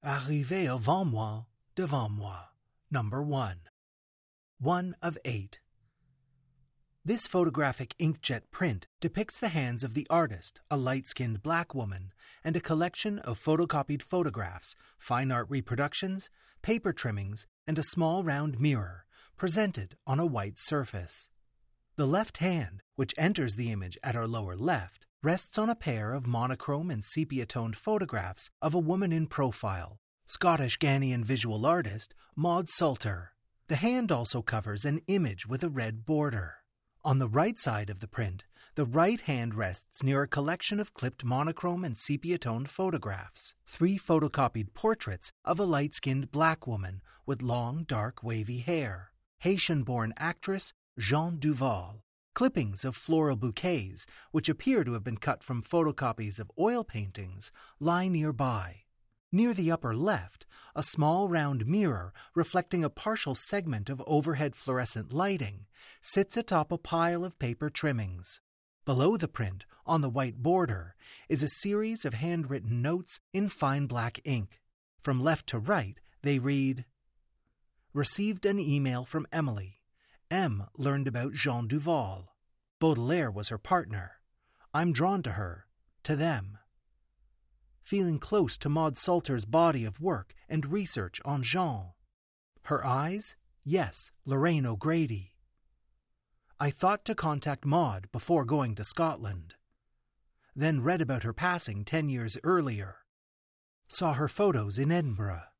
Arrivé avant moi, devant moi. Number 1. 1 of 8. This photographic inkjet print depicts the hands of the artist, a light-skinned black woman, and a collection of photocopied photographs, fine art reproductions, paper trimmings, and a small round mirror, presented on a white surface. The left hand, which enters the image at our lower left, rests on a pair of monochrome and sepia-toned photographs of a woman in profile, Scottish Ghanaian visual artist Maud Salter. The hand also covers an image with a red border. On the right side of the print, the right hand rests near a collection of clipped monochrome and sepia-toned photographs, 3 photocopied portraits of a light-skinned black woman with long, dark, wavy hair, Haitian-born actress Jeanne Duval, clippings of floral bouquets, which appear to have been cut from photocopies of oil paintings, lie nearby. Near the upper left, a small round mirror reflecting a partial segment of overhead fluorescent lighting sits atop a pile of paper trimmings. Below the print, on the white border, is a series of handwritten notes in fine black ink. From left to right, they read, "Received an email from Emily. M learned about Jeanne Duval. Baudelaire was her partner. I'm drawn to her, to them." Feeling close to Maud Salter's body of work and research on Jeanne. Her eyes? Yes, Lorraine O'Grady. I thought to contact Maud before going to Scotland. Then read about her passing 10 years earlier. Saw her photos in Edinburgh.